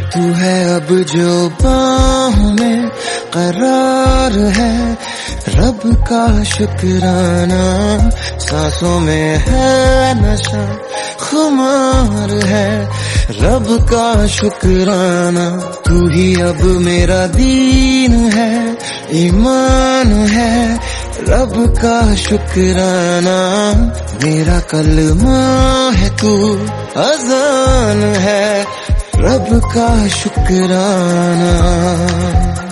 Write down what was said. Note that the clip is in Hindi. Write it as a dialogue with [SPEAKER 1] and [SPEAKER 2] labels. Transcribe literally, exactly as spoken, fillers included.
[SPEAKER 1] तू है अब जो बाहों में करार है, रब का शुक्राना। सांसों में है नशा खुमार है, रब का शुक्राना। तू ही अब मेरा दीन है, ईमान है, रब का शुक्राना। मेरा कलमा है तू, अज़ान है, रब का शुक्राना।